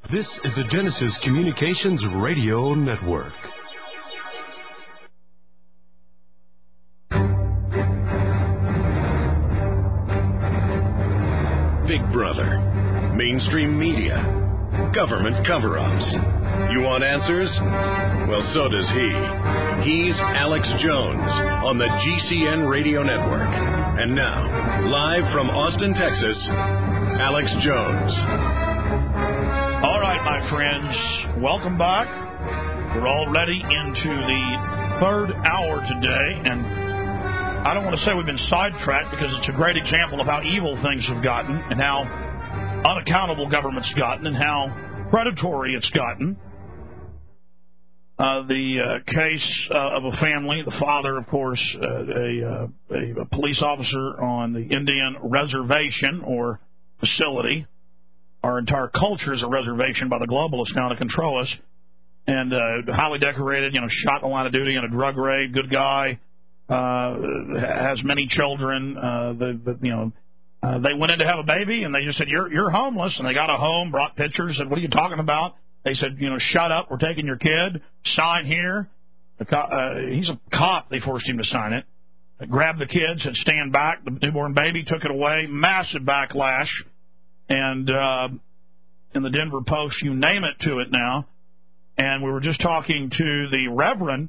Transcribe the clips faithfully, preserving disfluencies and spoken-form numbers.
This is the Genesis Communications Radio Network. Big Brother, mainstream media, government cover-ups. You want answers? Well, so does he. He's Alex Jones on the G C N Radio Network. And now, live from Austin, Texas, Alex Jones. All right, my friends, welcome back. We're already into the third hour today, and I don't want to say we've been sidetracked because it's a great example of how evil things have gotten and how unaccountable government's gotten and how predatory it's gotten. Uh, the uh, case uh, of a family, the father, of course, uh, a, uh, a, a police officer on the Indian reservation or facility. Our entire culture is a reservation by the globalists now to control us. And uh, highly decorated, you know, shot in the line of duty in a drug raid, good guy, uh, has many children. Uh, the, the, you know, uh, they went in to have a baby, and they just said, "You're you're homeless." And they got a home, brought pictures, said, "What are you talking about?" They said, "You know, shut up. We're taking your kid. Sign here." The co- uh, he's a cop. They forced him to sign it. They grabbed the kid, said, "Stand back." The newborn baby took it away. Massive backlash. And uh, in the Denver Post, you name it to it now. And we were just talking to the Reverend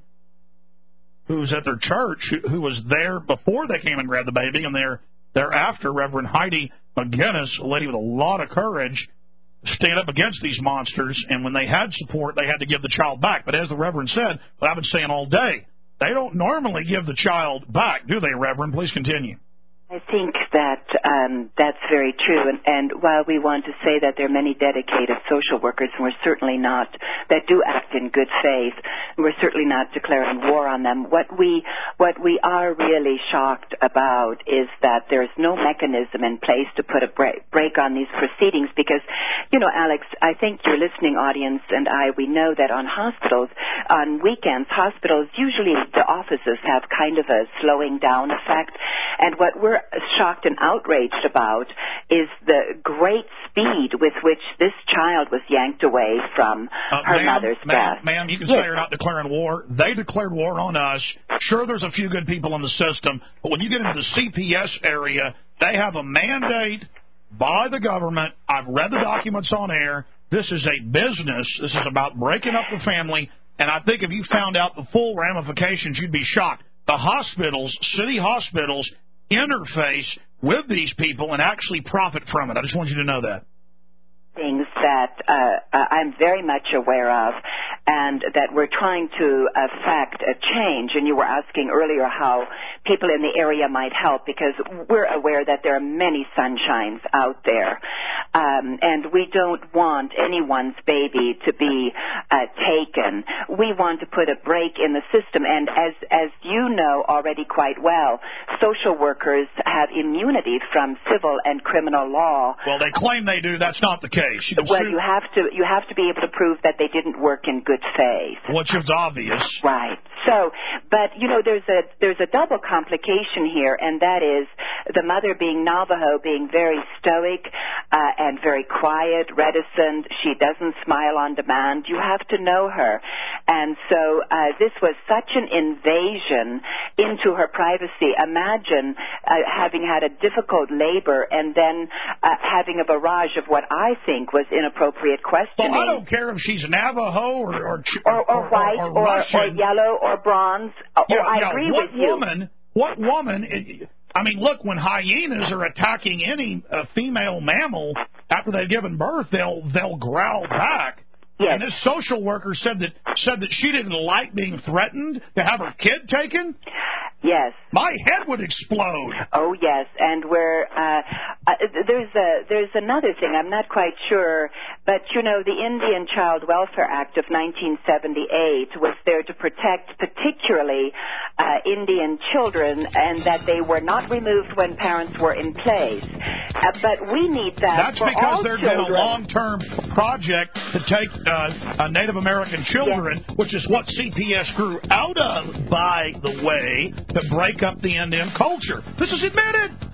who's at their church, who, who was there before they came and grabbed the baby, and they're thereafter, Reverend Heidi McGinnis, a lady with a lot of courage, stand up against these monsters. And when they had support, they had to give the child back. But as the Reverend said, what I've been saying all day, they don't normally give the child back, do they, Reverend? Please continue. I think that um, that's very true, and, and while we want to say that there are many dedicated social workers, and we're certainly not, that do act in good faith, and we're certainly not declaring war on them, what we what we are really shocked about is that there's no mechanism in place to put a break, break on these proceedings, because, you know, Alex, I think your listening audience and I, we know that on hospitals, on weekends, hospitals, usually the offices have kind of a slowing down effect, and what we're shocked and outraged about is the great speed with which this child was yanked away from uh, her ma'am, mother's ma'am, death. Ma'am, you can yes. say you're not declaring war. They declared war on us. Sure, there's a few good people in the system, but when you get into the C P S area, they have a mandate by the government. I've read the documents on air. This is a business. This is about breaking up the family, and I think if you found out the full ramifications, you'd be shocked. The hospitals, city hospitals, interface with these people and actually profit from it. I just want you to know that. Things that uh, I'm very much aware of and that we're trying to affect a change. And you were asking earlier how people in the area might help, because we're aware that there are many sunshines out there. Um, and we don't want anyone's baby to be uh, taken. We want to put a break in the system. And as, as you know already quite well, social workers have immunity from civil and criminal law. Well, they claim they do. That's not the case. You well, you have to you have to be able to prove that they didn't work in good faith. Which is obvious. Right. So, but, you know, there's a there's a double complication here, and that is the mother being Navajo, being very stoic uh, and very quiet, reticent. She doesn't smile on demand. You have to know her. And so uh, this was such an invasion into her privacy. Imagine uh, having had a difficult labor and then uh, having a barrage of what I think was inappropriate questioning. Well, I don't care if she's Navajo or or, or, or, or white or, or, or, or yellow or bronze. Yeah, or I yeah. agree what with you. Woman, what woman? I mean, look, when hyenas are attacking any uh, female mammal after they've given birth, they'll they'll growl back. Yes. And this social worker said that said that she didn't like being threatened to have her kid taken. Yes. My head would explode. Oh, yes. And we're, uh, uh, there's a, there's another thing. I'm not quite sure, but, you know, the Indian Child Welfare Act of nineteen seventy-eight was there to protect particularly uh, Indian children, and that they were not removed when parents were in place. Uh, but we need that That's for because all there's children. been a long-term project to take uh, uh, Native American children, yes. which is what C P S grew out of, by the way, to break up the Indian culture. This is admitted.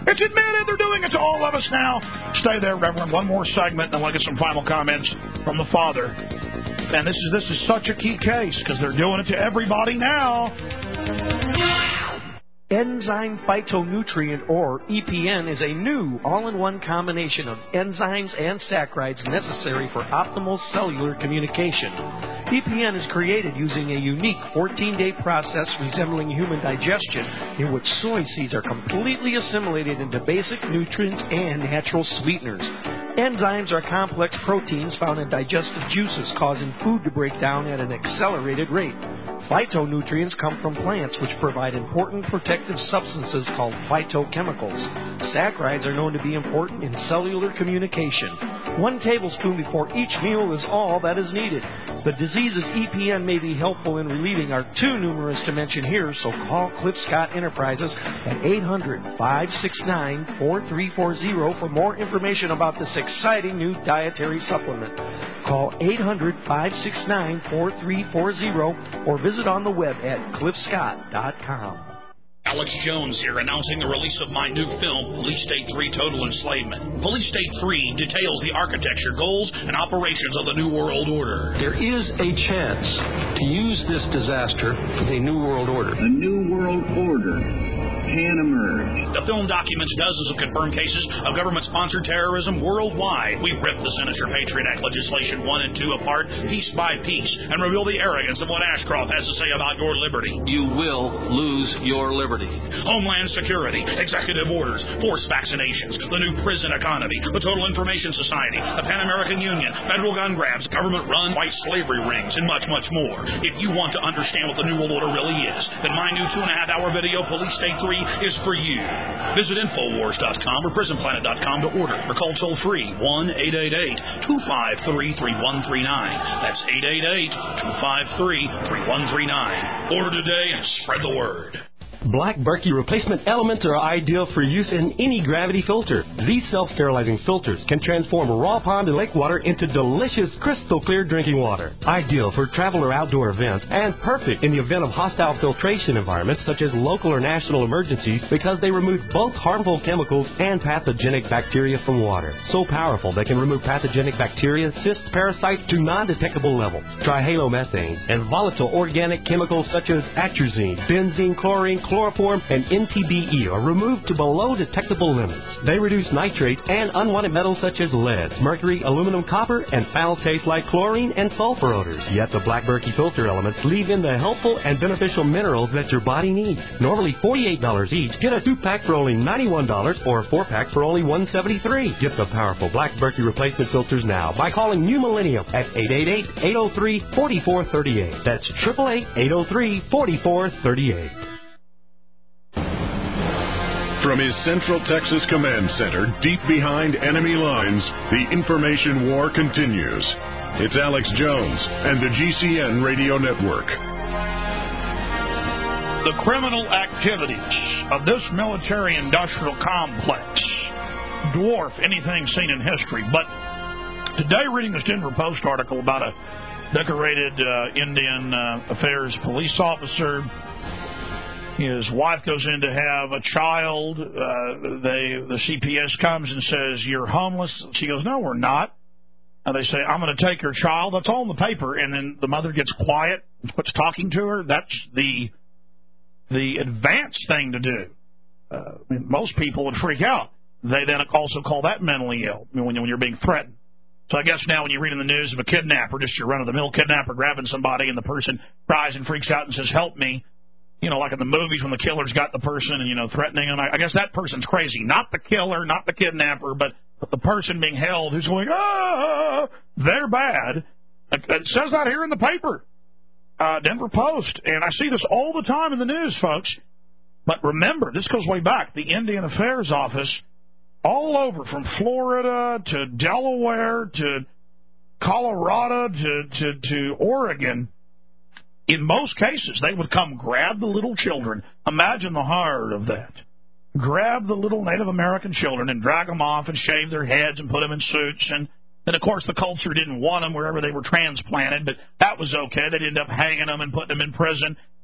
It's admitted. They're doing it to all of us now. Stay there, Reverend. One more segment, and then we'll get some final comments from the Father. And this is this is such a key case because they're doing it to everybody now. Enzyme phytonutrient, or E P N, is a new all-in-one combination of enzymes and saccharides necessary for optimal cellular communication. E P N is created using a unique fourteen-day process resembling human digestion, in which soy seeds are completely assimilated into basic nutrients and natural sweeteners. Enzymes are complex proteins found in digestive juices, causing food to break down at an accelerated rate. Phytonutrients come from plants, which provide important protective substances called phytochemicals. Saccharides are known to be important in cellular communication. One tablespoon before each meal is all that is needed. The diseases E P N may be helpful in relieving are too numerous to mention here, so call Cliff Scott Enterprises at eight hundred, five six nine, four three four zero for more information about this exciting new dietary supplement. Call eight hundred, five six nine, four three four zero or visit on the web at cliff scott dot com. Alex Jones here, announcing the release of my new film, Police State three Total Enslavement. Police State three details the architecture, goals, and operations of the New World Order. There is a chance to use this disaster for the New World Order. A New World Order can emerge. The film documents dozens of confirmed cases of government-sponsored terrorism worldwide. We rip the sinister Patriot Act legislation one and two apart, piece by piece, and reveal the arrogance of what Ashcroft has to say about your liberty. You will lose your liberty. Homeland Security, executive orders, forced vaccinations, the new prison economy, the Total Information Society, the Pan American Union, federal gun grabs, government-run white slavery rings, and much, much more. If you want to understand what the New World Order really is, then my new two and a half hour video, Police State three, is for you. Visit Infowars dot com or Prison Planet dot com to order or call toll-free one eight eight eight, two five three, three one three nine. That's eight eight eight, two five three, three one three nine. Order today and spread the word. Black Berkey replacement elements are ideal for use in any gravity filter. These self-sterilizing filters can transform raw pond and lake water into delicious, crystal clear drinking water. Ideal for travel or outdoor events, and perfect in the event of hostile filtration environments such as local or national emergencies, because they remove both harmful chemicals and pathogenic bacteria from water. So powerful they can remove pathogenic bacteria, cysts, parasites to non-detectable levels. Trihalomethanes and volatile organic chemicals such as atrazine, benzene, chlorine, chloroform, and N T B E are removed to below detectable limits. They reduce nitrates and unwanted metals such as lead, mercury, aluminum, copper, and foul taste like chlorine and sulfur odors. Yet the Black Berkey filter elements leave in the helpful and beneficial minerals that your body needs. Normally forty-eight dollars each, get a two-pack for only ninety-one dollars or a four-pack for only one hundred seventy-three dollars. Get the powerful Black Berkey replacement filters now by calling New Millennium at eight eight eight, eight oh three, four four three eight. That's eight eight eight, eight oh three, four four three eight. From his Central Texas Command Center, deep behind enemy lines, the information war continues. It's Alex Jones and the G C N Radio Network. The criminal activities of this military-industrial complex dwarf anything seen in history. But today, reading this Denver Post article about a decorated uh, Indian uh, Affairs police officer. His wife goes in to have a child. Uh, they, the C P S comes and says, "You're homeless." She goes, "No, we're not." And they say, "I'm going to take your child." That's all in the paper. And then the mother gets quiet and quits talking to her. That's the the advanced thing to do. Uh, I mean, most people would freak out. They then also call that mentally ill, I mean, when, when you're being threatened. So I guess now when you read in the news of a kidnapper, just your run-of-the-mill kidnapper grabbing somebody and the person cries and freaks out and says, "Help me," you know, like in the movies when the killer's got the person and, you know, threatening them. I, I guess that person's crazy. Not the killer, not the kidnapper, but, but the person being held who's going, "Ah, they're bad." It says that here in the paper, uh, Denver Post. And I see this all the time in the news, folks. But remember, this goes way back. The Indian Affairs Office, all over from Florida to Delaware to Colorado to, to, to Oregon, in most cases, they would come grab the little children. Imagine the horror of that. Grab the little Native American children and drag them off and shave their heads and put them in suits. And then, of course, the culture didn't want them wherever they were transplanted, but that was okay. They'd end up hanging them and putting them in prison.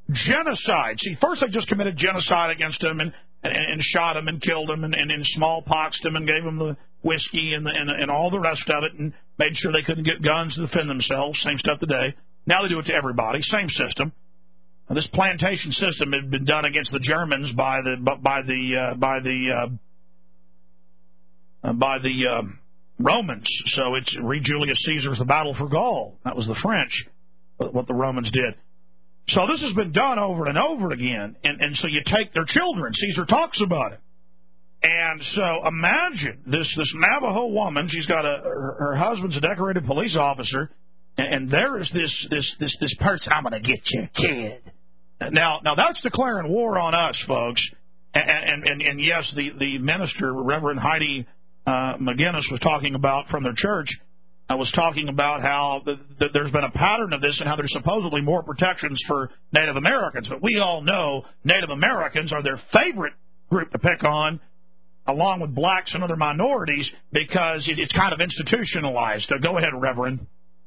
genocide. See, first they just committed genocide against him and, and, and shot him and killed him and, and, and smallpoxed him and gave him the whiskey and, the, and, and all the rest of it and made sure they couldn't get guns to defend themselves. Same stuff today. Now they do it to everybody. Same system. Now, this plantation system had been done against the Germans by the by the uh, by the uh, by the uh, Romans. So it's read Julius Caesar's The Battle for Gaul. That was the French, what the Romans did. So this has been done over and over again. And, and so you take their children. Caesar talks about it. And so imagine this this Navajo woman. She's got a her, her husband's a decorated police officer. And there is this this this this person. I'm going to get your kid. Now, now that's declaring war on us, folks. And and and, and yes, the, the minister, Reverend Heidi uh, McGinnis, was talking about from their church. I was talking about how the, the, there's been a pattern of this and how there's supposedly more protections for Native Americans. But we all know Native Americans are their favorite group to pick on, along with blacks and other minorities, because it, it's kind of institutionalized. So go ahead, Reverend.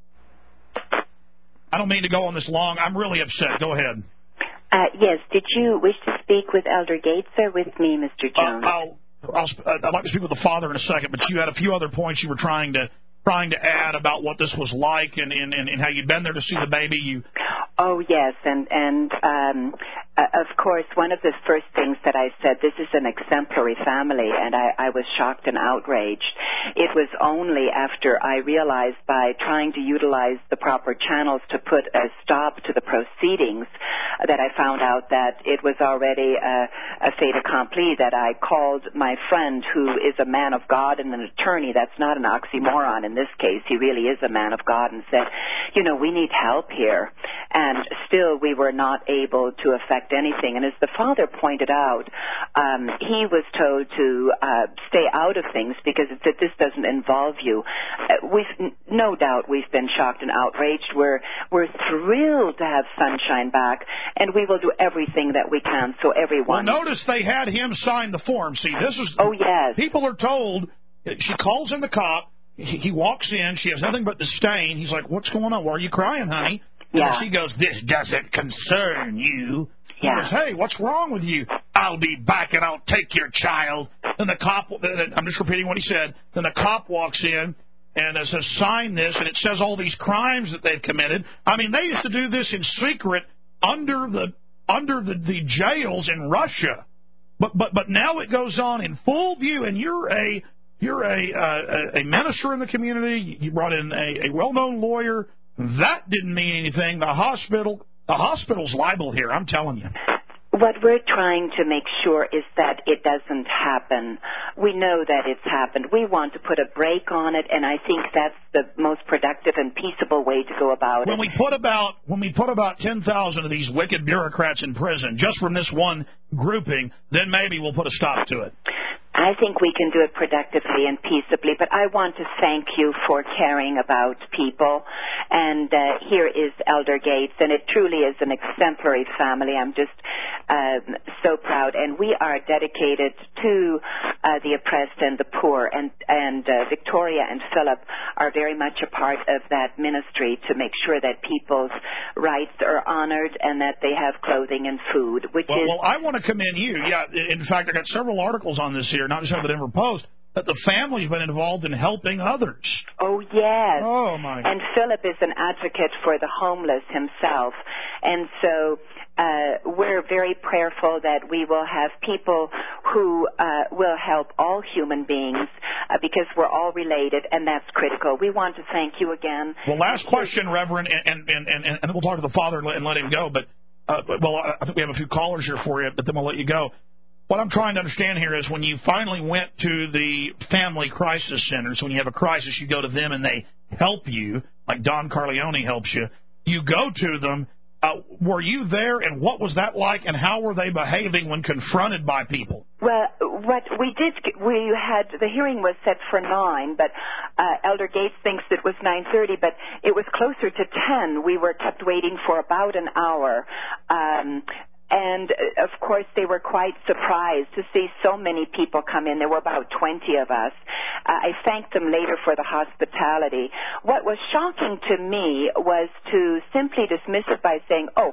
I don't mean to go on this long. I'm really upset. Go ahead. Uh, yes. Did you wish to speak with Elder Gates or with me, Mister Jones? Uh, I'll, I'll, I'd like to speak with the father in a second, but you had a few other points you were trying to trying to add about what this was like and, and, and how you'd been there to see the baby. You. Oh, yes. And, and um, uh, of course, one of the first things that I said, this is an exemplary family, and I, I was shocked and outraged. It was only after I realized by trying to utilize the proper channels to put a stop to the proceedings that I found out that it was already a, a fait accompli, that I called my friend, who is a man of God and an attorney. That's not an oxymoron in this case. He really is a man of God, and said, you know, we need help here. And still we were not able to affect anything. And as the father pointed out, um, he was told to uh, stay out of things because it said this doesn't involve you. Uh, we've no doubt we've been shocked and outraged. We're we're thrilled to have Sunshine back, and we will do everything that we can so everyone. Well, notice they had him sign the form. See, this is. Oh yes. People are told. She calls in the cop. He, he walks in. She has nothing but the stain. He's like, "What's going on? Why are you crying, honey?" Yeah. And she goes, "This doesn't concern you." Yeah. He goes, "Hey, what's wrong with you?" "I'll be back and I'll take your child." Then the cop, I'm just repeating what he said. Then the cop walks in and it says, "Sign this," and it says all these crimes that they've committed. I mean, they used to do this in secret under the under the, the jails in Russia, but but but now it goes on in full view. And you're a you're a uh, a minister in the community. You brought in a, a well-known lawyer. That didn't mean anything. The hospital, the hospital's liable here. I'm telling you. What we're trying to make sure is that it doesn't happen. We know that it's happened. We want to put a break on it, and I think that's the most productive and peaceable way to go about it. When we put about when we put about ten thousand of these wicked bureaucrats in prison just from this one grouping, then maybe we'll put a stop to it. I think we can do it productively and peaceably, but I want to thank you for caring about people. And uh, here is Elder Gates, and it truly is an exemplary family. I'm just um, so proud. And we are dedicated to uh, the oppressed and the poor, and, and uh, Victoria and Philip are very much a part of that ministry to make sure that people's rights are honored and that they have clothing and food, which well, is... Well, I want to commend you. Yeah, in fact, I got several articles on this here, not just on the Denver Post, that the family's been involved in helping others. Oh, yes. Oh, my. And Philip is an advocate for the homeless himself. And so uh, we're very prayerful that we will have people who uh, will help all human beings uh, because we're all related, and that's critical. We want to thank you again. Well, last question, Reverend, and, and, and, and then we'll talk to the father and let, and let him go. But, uh, well, I think we have a few callers here for you, but then we'll let you go. What I'm trying to understand here is when you finally went to the family crisis centers, when you have a crisis, you go to them and they help you, like Don Carleone helps you. You go to them. Uh, were you there, and what was that like, and how were they behaving when confronted by people? Well, what we did, we had, the hearing was set for nine, but uh, Elder Gates thinks it was nine thirty, but it was closer to ten. We were kept waiting for about an hour. Um, And, of course, they were quite surprised to see so many people come in. There were about twenty of us. Uh, I thanked them later for the hospitality. What was shocking to me was to simply dismiss it by saying, oh,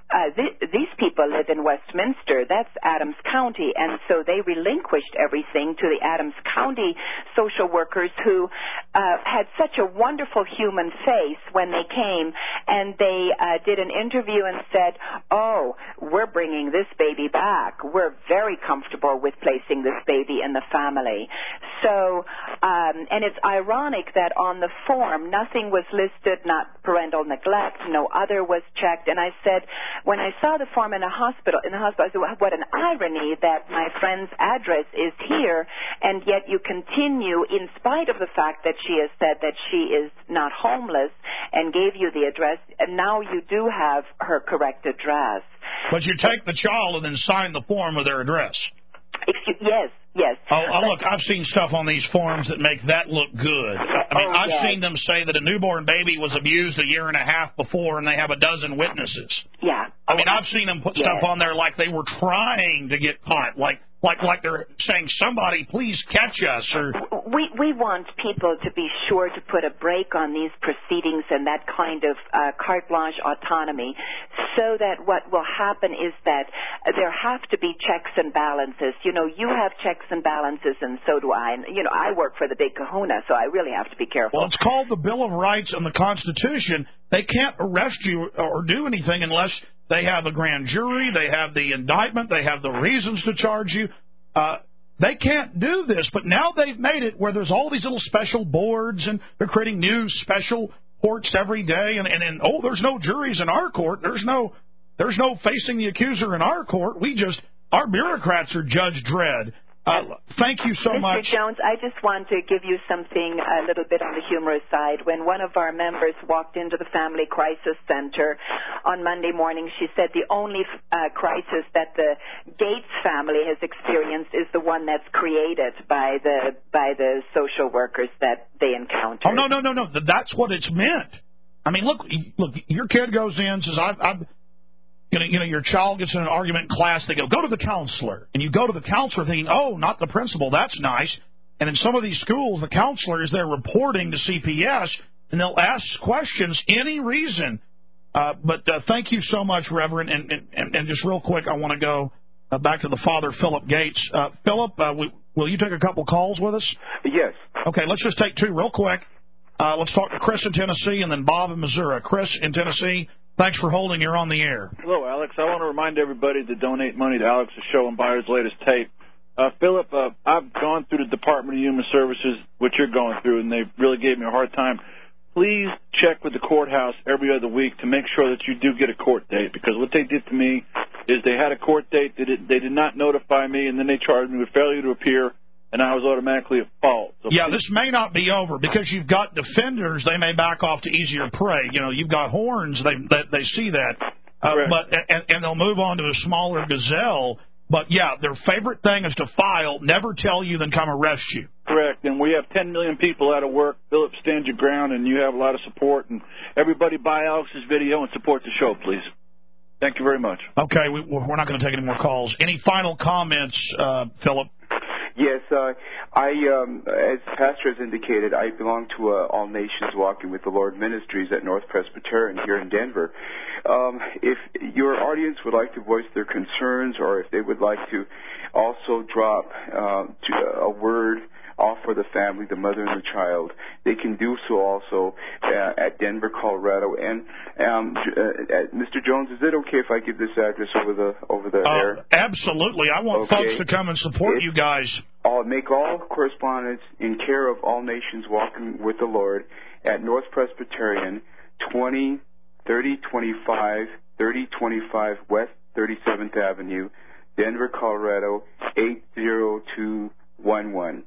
uh, th- these people live in Westminster. That's Adams County. And so they relinquished everything to the Adams County social workers who uh, had such a wonderful human face when they came. And they uh, did an interview and said, oh, we're bringing this baby back. We're very comfortable with placing this baby in the family. So, um, and it's ironic that on the form, nothing was listed, not parental neglect, no other was checked. And I said, when I saw the form in a hospital, in the hospital, I said, well, what an irony that my friend's address is here, and yet you continue, in spite of the fact that she has said that she is not homeless and gave you the address, and now you do have her correct address. But you take the child and then sign the form with their address. Excuse, yes, yes. Oh, oh, look, I've seen stuff on these forms that make that look good. I mean, oh, I've yes. seen them say that a newborn baby was abused a year and a half before, and they have a dozen witnesses. Yeah. I mean, I've seen them put yes. stuff on there like they were trying to get caught, like like like they're saying, somebody please catch us. Or we we want people to be sure to put a brake on these proceedings and that kind of uh, carte blanche autonomy, so that what will happen is that there have to be checks and balances. You know, you have checks and balances, and so do I. And, you know, I work for the big kahuna, so I really have to be careful. Well, it's called the Bill of Rights and the Constitution. They can't arrest you or do anything unless they have a grand jury, they have the indictment, they have the reasons to charge you. Uh, they can't do this, but now they've made it where there's all these little special boards, and they're creating new special courts every day. And, and, and oh, there's no juries in our court. There's no, there's no facing the accuser in our court. We just, our bureaucrats are Judge Dredd. Uh, thank you so Mister much. Mister Jones, I just want to give you something a little bit on the humorous side. When one of our members walked into the Family Crisis Center on Monday morning, she said the only uh, crisis that the Gates family has experienced is the one that's created by the by the social workers that they encounter. Oh, no, no, no, no. That's what it's meant. I mean, look, look. Your kid goes in, says, I've, I've You know, you know, your child gets in an argument in class, they go, go to the counselor. And you go to the counselor thinking, oh, not the principal, that's nice. And in some of these schools, the counselor is there reporting to C P S, and they'll ask questions, any reason. Uh, but uh, thank you so much, Reverend. And, and, and just real quick, I want to go uh, back to the father, Philip Gates. Uh, Philip, uh, we, will you take a couple calls with us? Yes. Okay, let's just take two real quick. Uh, let's talk to Chris in Tennessee and then Bob in Missouri. Chris in Tennessee. Thanks for holding. You're on the air. Hello, Alex. I want to remind everybody to donate money to Alex's show and buy his latest tape. Uh, Philip, uh, I've gone through the Department of Human Services, what you're going through, and they really gave me a hard time. Please check with the courthouse every other week to make sure that you do get a court date, because what they did to me is they had a court date, they did, they did not notify me, and then they charged me with failure to appear, and I was automatically at fault. So yeah, please. This may not be over because you've got defenders. They may back off to easier prey. You know, you've got horns. They they, they see that, uh, but and, and they'll move on to a smaller gazelle. But yeah, their favorite thing is to file, never tell you, then come arrest you. Correct, and we have ten million people out of work. Philip, stand your ground, and you have a lot of support. And everybody buy Alex's video and support the show, please. Thank you very much. Okay, we, we're not going to take any more calls. Any final comments, uh, Philip? Yes, uh, I, um, as the pastor has indicated, I belong to uh, All Nations Walking with the Lord Ministries at North Presbyterian here in Denver. Um, if your audience would like to voice their concerns, or if they would like to also drop uh, to a word off for the family, the mother and the child, they can do so also uh, at Denver, Colorado. And um, uh, Mister Jones, is it okay if I give this address over the over the uh, air? Absolutely. I want okay. folks to come and support if, you guys. I'll make all correspondence in care of All Nations Walking with the Lord at North Presbyterian, twenty thirty twenty-five, thirty twenty-five West thirty-seventh Avenue, Denver, Colorado, eight zero two one one.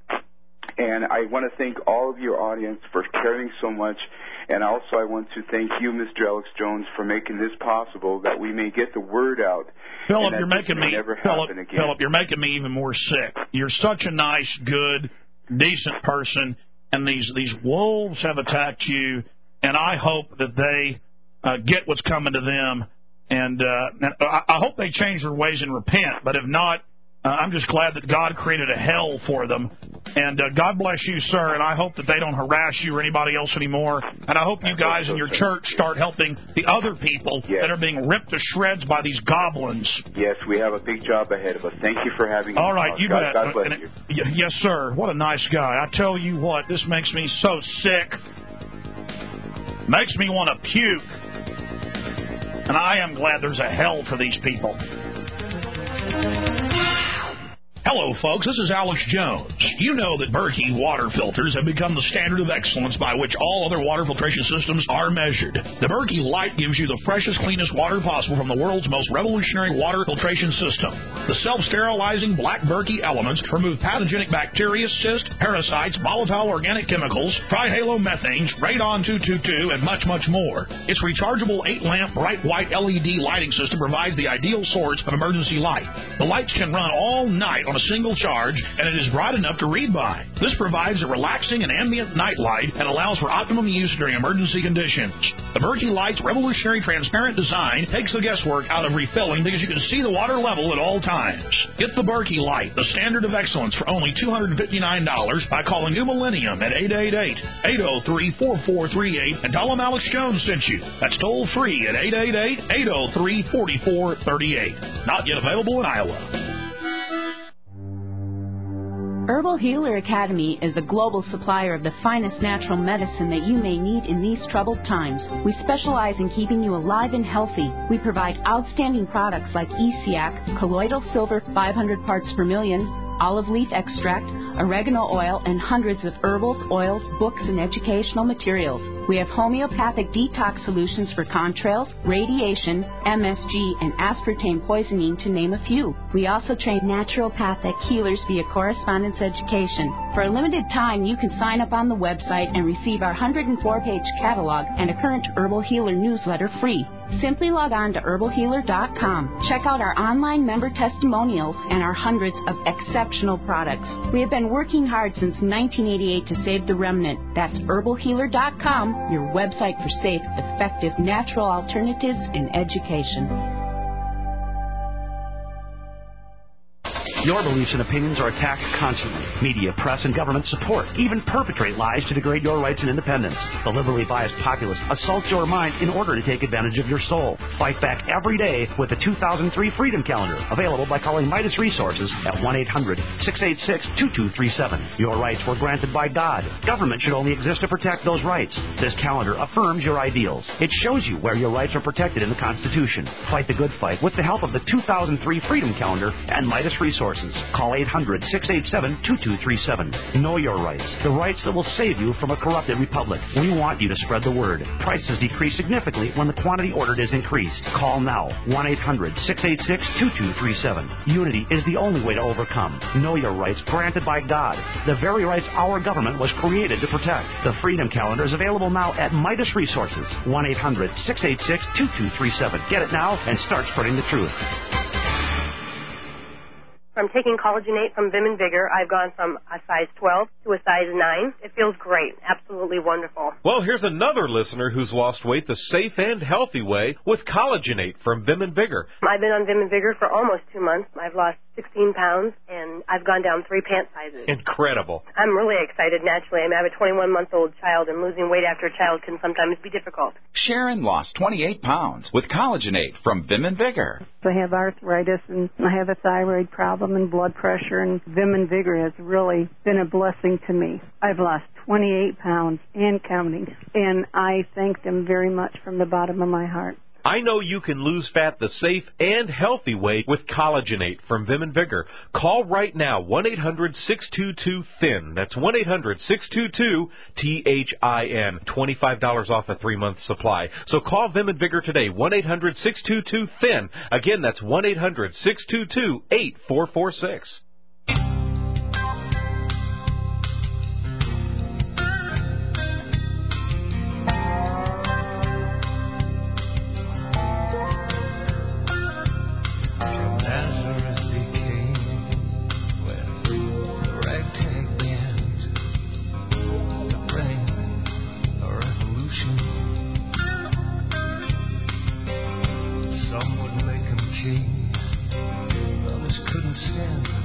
And I want to thank all of your audience for caring so much. And also I want to thank you, Mister Alex Jones, for making this possible, that we may get the word out. Philip, you're making me, Philip, Philip, you're making me even more sick. You're such a nice, good, decent person, and these, these wolves have attacked you, and I hope that they uh, get what's coming to them. And uh, I, I hope they change their ways and repent. But if not, Uh, I'm just glad that God created a hell for them. And uh, God bless you, sir, and I hope that they don't harass you or anybody else anymore. And I hope you guys in your church start helping the other people yes. that are being ripped to shreds by these goblins. Yes, we have a big job ahead of us. Thank you for having me. All right, you God, bet. God bless and you. It, yes, sir. What a nice guy. I tell you what, this makes me so sick. Makes me want to puke. And I am glad there's a hell for these people. Hello, folks. This is Alex Jones. You know that Berkey water filters have become the standard of excellence by which all other water filtration systems are measured. The Berkey Light gives you the freshest, cleanest water possible from the world's most revolutionary water filtration system. The self-sterilizing black Berkey elements remove pathogenic bacteria, cysts, parasites, volatile organic chemicals, trihalomethanes, radon two twenty-two, and much, much more. Its rechargeable eight-lamp bright white L E D lighting system provides the ideal source of emergency light. The lights can run all night on a single charge, and it is bright enough to read by. This provides a relaxing and ambient night light and allows for optimum use during emergency conditions. The Berkey Light's revolutionary transparent design takes the guesswork out of refilling because you can see the water level at all times. Get the Berkey Light, the standard of excellence, for only two hundred fifty-nine dollars by calling New Millennium at eight eight eight, eight oh three, four four three eight and tell them Alex Jones sent you. That's toll free at eight eight eight, eight oh three, four four three eight. Not yet available in Iowa. Herbal Healer Academy is a global supplier of the finest natural medicine that you may need in these troubled times. We specialize in keeping you alive and healthy. We provide outstanding products like E C A C, colloidal silver five hundred parts per million, olive leaf extract, oregano oil, and hundreds of herbals, oils, books, and educational materials. We have homeopathic detox solutions for contrails, radiation, M S G, and aspartame poisoning, to name a few. We also train naturopathic healers via correspondence education. For a limited time, you can sign up on the website and receive our one hundred four page catalog and a current Herbal Healer newsletter free. Simply log on to herbal healer dot com. Check out our online member testimonials and our hundreds of exceptional products. We have been working hard since nineteen eighty-eight to save the remnant. That's herbal healer dot com, your website for safe, effective, natural alternatives in education. Your beliefs and opinions are attacked constantly. Media, press, and government support even perpetrate lies to degrade your rights and independence. The liberally biased populace assaults your mind in order to take advantage of your soul. Fight back every day with the two thousand three Freedom Calendar, available by calling Midas Resources at one eight hundred, six eight six, two two three seven. Your rights were granted by God. Government should only exist to protect those rights. This calendar affirms your ideals. It shows you where your rights are protected in the Constitution. Fight the good fight with the help of the two thousand three Freedom Calendar and Midas Resources. Call eight hundred, six eight seven, two two three seven. Know your rights, the rights that will save you from a corrupted republic. We want you to spread the word. Prices decrease significantly when the quantity ordered is increased. Call now, one eight hundred, six eight six, two two three seven. Unity is the only way to overcome. Know your rights granted by God, the very rights our government was created to protect. The Freedom Calendar is available now at Midas Resources, one eight hundred, six eight six, two two three seven. Get it now and start spreading the truth. From taking Collagenate from Vim and Vigor, I've gone from a size twelve to a size nine. It feels great. Absolutely wonderful. Well, here's another listener who's lost weight the safe and healthy way with Collagenate from Vim and Vigor. I've been on Vim and Vigor for almost two months. I've lost sixteen pounds, and I've gone down three pant sizes. Incredible. I'm really excited, naturally. I mean, I have a twenty-one-month-old child, and losing weight after a child can sometimes be difficult. Sharon lost twenty-eight pounds with Collagenate from Vim and Vigor. I have arthritis, and I have a thyroid problem and blood pressure, and Vim and Vigor has really been a blessing to me. I've lost twenty-eight pounds and counting, and I thank them very much from the bottom of my heart. I know you can lose fat the safe and healthy way with Collagenate from Vim and Vigor. Call right now, one eight hundred, six two two, T H I N. That's one eight hundred, six two two, T H I N. twenty-five dollars off a three-month supply. So call Vim and Vigor today, one eight hundred, six two two, T H I N. Again, that's one eight hundred, six two two, eight four four six. Some would make him king, others couldn't stand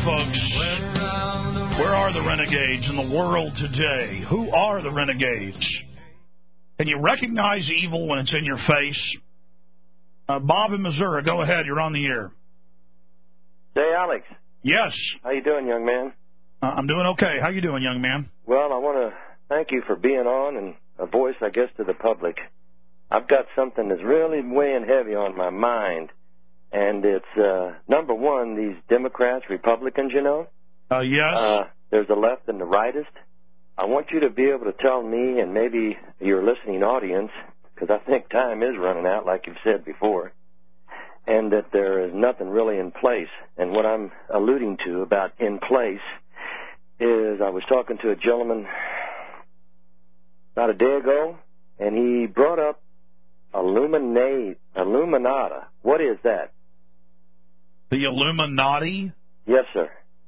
folks. Where are the renegades in the world today? Who are the renegades? Can you recognize evil when it's in your face? Uh, Bob in Missouri, go ahead. You're on the air. Hey, Alex. Yes. How you doing, young man? Uh, I'm doing okay. How you doing, young man? Well, I want to thank you for being on and a voice, I guess, to the public. I've got something that's really weighing heavy on my mind, and it's, uh, number one, these Democrats, Republicans, you know? Uh, yes. Uh, there's the left and the rightist. I want you to be able to tell me and maybe your listening audience, because I think time is running out, like you've said before, and that there is nothing really in place. And what I'm alluding to about in place is I was talking to a gentleman about a day ago, and he brought up Illuminati. Illuminata. What is that? The Illuminati? Yes, sir.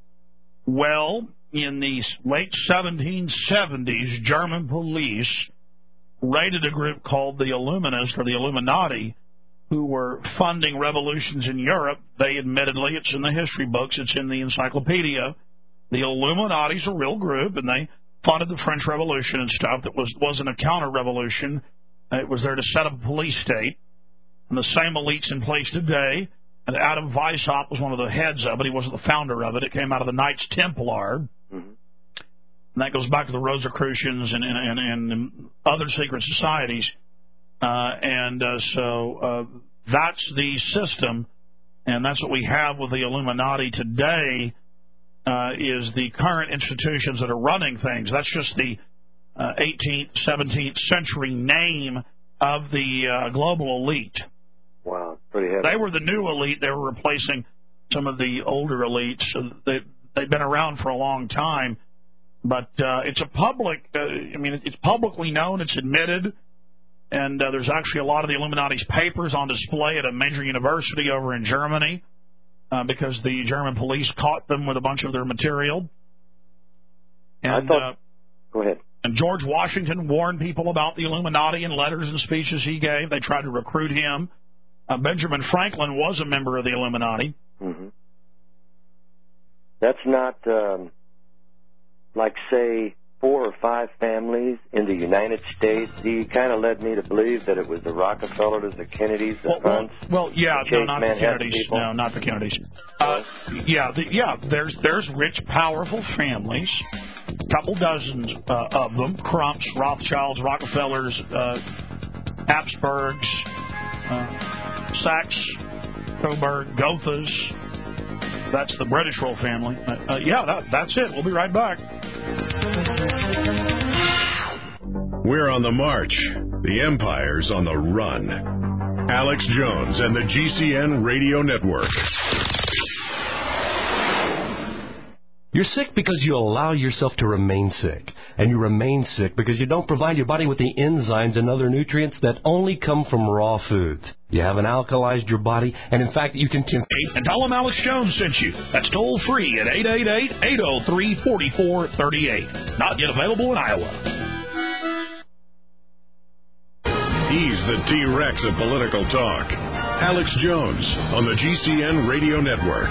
Well, in the late seventeen seventies, German police raided a group called the Illuminists, or the Illuminati, who were funding revolutions in Europe. They admittedly, it's in the history books, it's in the encyclopedia. The Illuminati's a real group, and they funded the French Revolution and stuff. That was, wasn't a counter-revolution. It was there to set up a police state. And the same elite's in place today. And Adam Weishaupt was one of the heads of it. He wasn't the founder of it. It came out of the Knights Templar. Mm-hmm. And that goes back to the Rosicrucians and, and, and, and other secret societies. Uh, and uh, so uh, that's the system, and that's what we have with the Illuminati today, uh, is the current institutions that are running things. That's just the uh, eighteenth, seventeenth century name of the uh, global elite. Wow, pretty heavy. They were the new elite. They were replacing some of the older elites. So they, they've been around for a long time. But uh, it's a public, uh, I mean, it's publicly known, it's admitted, and uh, there's actually a lot of the Illuminati's papers on display at a major university over in Germany uh, because the German police caught them with a bunch of their material. And, I thought, uh, go ahead. And George Washington warned people about the Illuminati in letters and speeches he gave. They tried to recruit him. Uh, Benjamin Franklin was a member of the Illuminati. Mm-hmm. That's not... Um... like, say, four or five families in the United States. He kind of led me to believe that it was the Rockefellers, the Kennedys, the well, Hunts. Well, well yeah, the no, not Manhattan the Kennedys. people. No, not the Kennedys. Uh, yeah, the, yeah. There's there's rich, powerful families. A couple dozens uh, of them: Crumps, Rothschilds, Rockefellers, uh, Habsburgs, uh, Sachs, Coburg, Gothas. That's the British royal family. Uh, uh, yeah, that, that's it. We'll be right back. We're on the march. The Empire's on the run. Alex Jones and the G C N Radio Network. You're sick because you allow yourself to remain sick. And you remain sick because you don't provide your body with the enzymes and other nutrients that only come from raw foods. You haven't alkalized your body, and in fact, you can... And tell them Alex Jones sent you. That's toll free at eight eight eight, eight oh three, four four three eight. Not yet available in Iowa. He's the T-Rex of political talk. Alex Jones on the G C N Radio Network.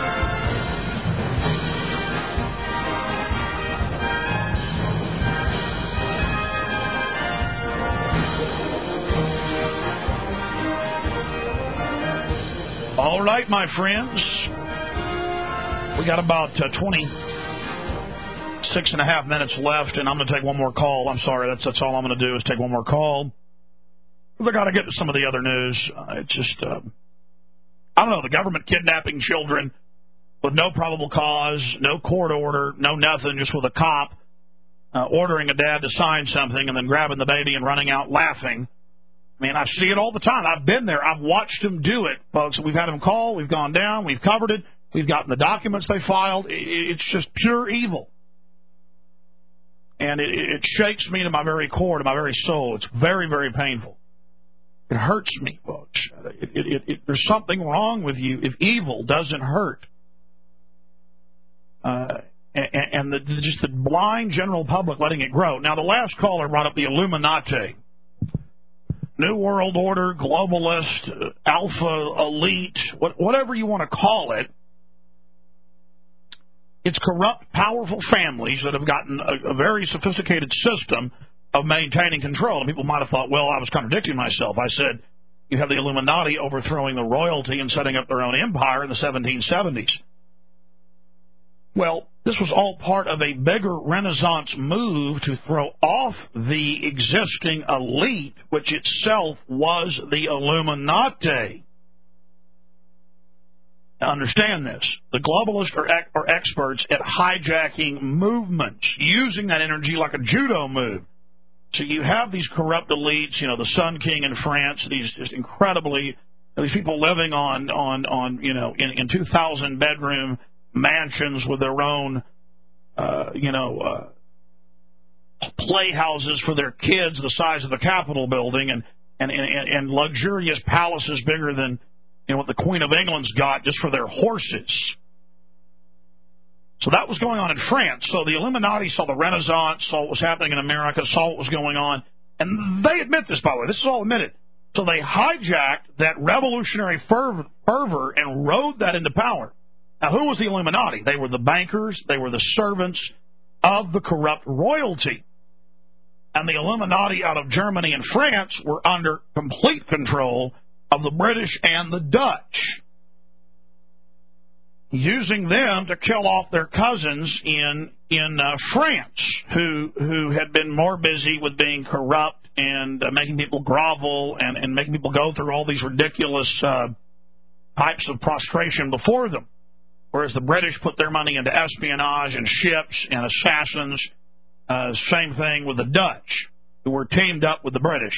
All right, my friends. We got about uh, twenty-six and a half minutes left, and I'm going to take one more call. I'm sorry, that's that's all I'm going to do is take one more call. I got to get to some of the other news. Uh, it's just, uh, I don't know, the government kidnapping children with no probable cause, no court order, no nothing, just with a cop uh, ordering a dad to sign something and then grabbing the baby and running out laughing. I mean, I see it all the time. I've been there. I've watched them do it, folks. We've had them call. We've gone down. We've covered it. We've gotten the documents they filed. It's just pure evil. And it, it shakes me to my very core, to my very soul. It's very, very painful. It hurts me, folks. It, it, it, it, there's something wrong with you if evil doesn't hurt. Uh, and and the, just the blind general public letting it grow. Now, the last caller brought up the Illuminati. New World Order, globalist, uh, alpha, elite, what, whatever you want to call it. It's corrupt, powerful families that have gotten a, a very sophisticated system of maintaining control. And people might have thought, well, I was contradicting myself. I said you have the Illuminati overthrowing the royalty and setting up their own empire in the seventeen seventies. Well, this was all part of a bigger Renaissance move to throw off the existing elite, which itself was the Illuminati. Now understand this. The globalists are, are experts at hijacking movements, using that energy like a judo move. So you have these corrupt elites, you know, the Sun King in France, these just incredibly, these people living on, on, on you know, in, in two thousand bedroom mansions with their own, uh, you know, uh, playhouses for their kids the size of the Capitol building, and, and, and, and luxurious palaces bigger than, you know, what the Queen of England's got just for their horses. So that was going on in France. So the Illuminati saw the Renaissance, saw what was happening in America, saw what was going on. And they admit this, by the way. This is all admitted. So they hijacked that revolutionary fervor, fervor and rode that into power. Now, who was the Illuminati? They were the bankers. They were the servants of the corrupt royalty. And the Illuminati out of Germany and France were under complete control of the British and the Dutch, using them to kill off their cousins in in uh, France, who who had been more busy with being corrupt and uh, making people grovel and, and making people go through all these ridiculous uh, types of prostration before them. Whereas the British put their money into espionage and ships and assassins. Uh, same thing with the Dutch, who were teamed up with the British.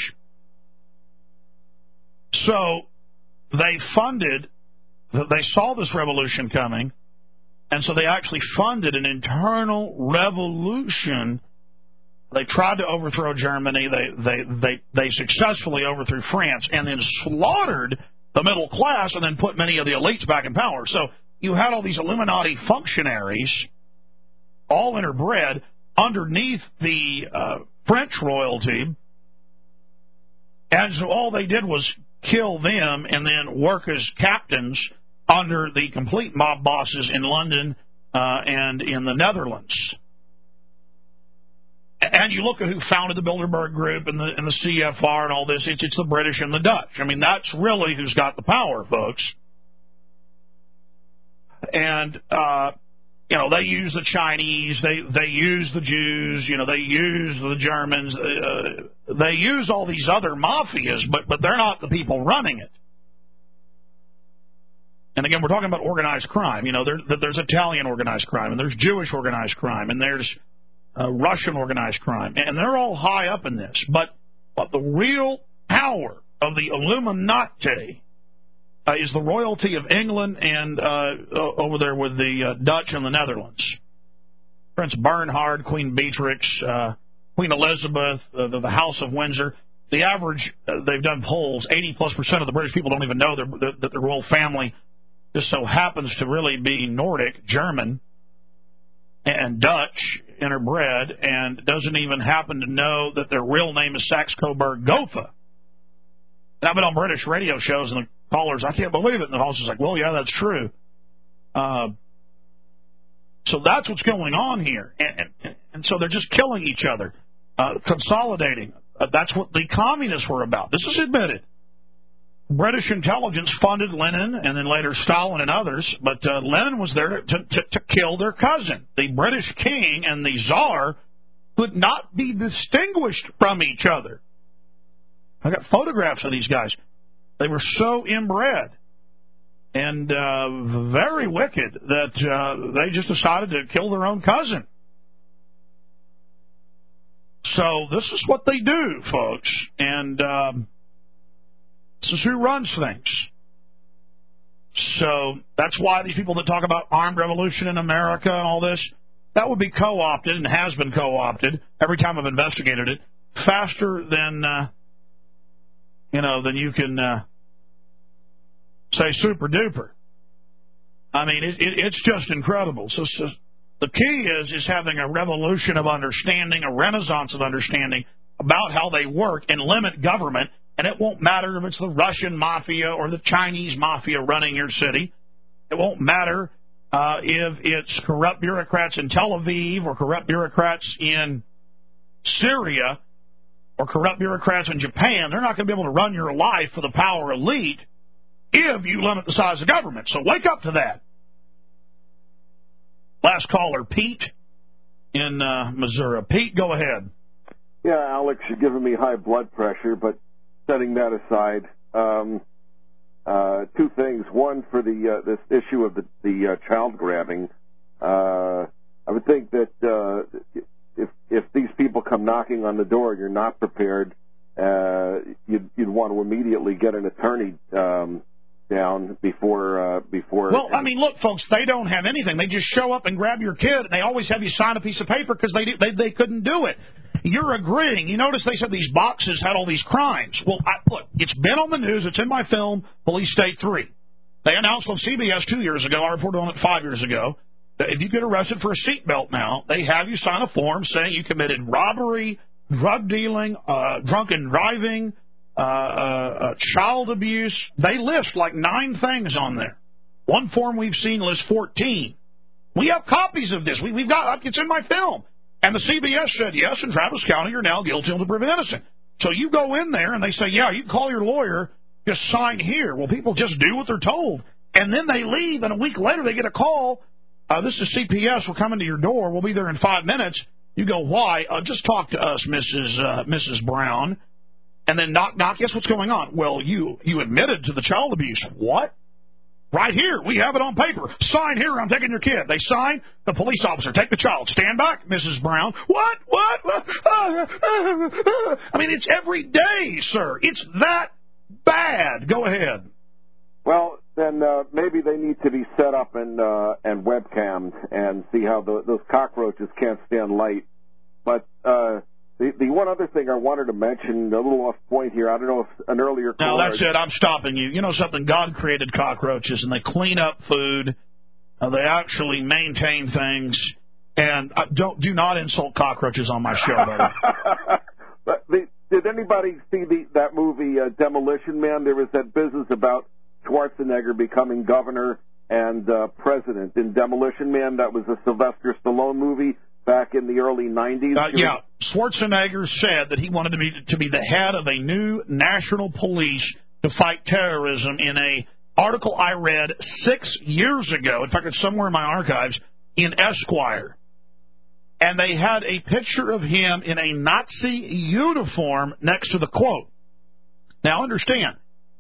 So they funded, they saw this revolution coming, and so they actually funded an internal revolution. They tried to overthrow Germany. They they they, they successfully overthrew France, and then slaughtered the middle class, and then put many of the elites back in power. So you had all these Illuminati functionaries, all interbred, underneath the uh, French royalty, and so all they did was kill them and then work as captains under the complete mob bosses in London uh, and in the Netherlands. And you look at who founded the Bilderberg Group and the, and the C F R and all this, it's, it's the British and the Dutch. I mean, that's really who's got the power, folks. And, uh, you know, they use the Chinese, they, they use the Jews, you know, they use the Germans, uh, they use all these other mafias, but, but they're not the people running it. And again, we're talking about organized crime. You know, there, there's Italian organized crime, and there's Jewish organized crime, and there's uh, Russian organized crime, and they're all high up in this. But, but the real power of the Illuminati Uh, is the royalty of England and uh, over there with the uh, Dutch and the Netherlands. Prince Bernhard, Queen Beatrix, uh, Queen Elizabeth, uh, the, the House of Windsor. The average, uh, they've done polls, eighty plus percent of the British people don't even know that their, their royal family just so happens to really be Nordic, German, and Dutch, interbred, and doesn't even happen to know that their real name is Saxe-Coburg-Gotha. And I've been on British radio shows, and the callers, I can't believe it. And the host is like, well, yeah, that's true. Uh, so that's what's going on here. And, and, and so they're just killing each other, uh, consolidating. Uh, that's what the communists were about. This is admitted. British intelligence funded Lenin and then later Stalin and others, but uh, Lenin was there to, to, to kill their cousin. The British king and the Tsar could not be distinguished from each other. I got photographs of these guys. They were so inbred and uh, very wicked that uh, they just decided to kill their own cousin. So this is what they do, folks. And um, this is who runs things. So that's why these people that talk about armed revolution in America and all this, that would be co-opted and has been co-opted every time I've investigated it, faster than... Uh, You know, then you can uh, say super duper. I mean, it, it, it's just incredible. So, so the key is is having a revolution of understanding, a renaissance of understanding about how they work and limit government. And it won't matter if it's the Russian mafia or the Chinese mafia running your city. It won't matter Uh, if it's corrupt bureaucrats in Tel Aviv or corrupt bureaucrats in Syria or corrupt bureaucrats in Japan, they're not going to be able to run your life for the power elite if you limit the size of government. So wake up to that. Last caller, Pete in uh, Missouri. Pete, go ahead. Yeah, Alex, you're giving me high blood pressure, but setting that aside, um, uh, two things. One, for the uh, this issue of the, the uh, child grabbing, uh, I would think that uh, if if these people come knocking on the door and you're not prepared, uh, you'd, you'd want to immediately get an attorney um, down before uh, before. Well, I mean, look, folks, they don't have anything. They just show up and grab your kid, and they always have you sign a piece of paper because they, they they couldn't do it. You're agreeing. You notice they said these boxes had all these crimes. Well, I, look, it's been on the news. It's in my film, Police State three. They announced on C B S two years ago. I reported on it five years ago. That if you get arrested for a seatbelt now, they have you sign a form saying you committed robbery, drug dealing, uh, drunken driving, uh, uh, uh, child abuse. They list like nine things on there. One form we've seen lists fourteen. We have copies of this. We, we've got it's in my film. And the C B S said, yes, in Travis County, you're now guilty until proven innocent. So you go in there, and they say, yeah, you can call your lawyer, just sign here. Well, people just do what they're told. And then they leave, and a week later they get a call. Uh, this is C P S. We're coming to your door. We'll be there in five minutes. You go, why? Uh, just talk to us, Missus Uh, Missus Brown. And then knock, knock, guess what's going on? Well, you, you admitted to the child abuse. What? Right here. We have it on paper. Sign here. I'm taking your kid. They sign. The police officer. Take the child. Stand back, Missus Brown. What? What? what? I mean, it's every day, sir. It's that bad. Go ahead. Well, then uh, maybe they need to be set up and uh, and webcammed and see how the, those cockroaches can't stand light. But uh, the the one other thing I wanted to mention, a little off point here. I don't know if an earlier No, caller. that's it. I'm stopping you. You know something? God created cockroaches, and they clean up food. Uh, they actually maintain things. And uh, don't do not insult cockroaches on my show, buddy. But the, did anybody see the that movie uh, Demolition Man? There was that business about Schwarzenegger becoming governor and uh, president in Demolition Man. That was a Sylvester Stallone movie back in the early nineties. Uh, yeah, Schwarzenegger said that he wanted to be to be the head of a new national police to fight terrorism in a article I read six years ago. In fact, it's somewhere in my archives in Esquire. And they had a picture of him in a Nazi uniform next to the quote. Now, understand,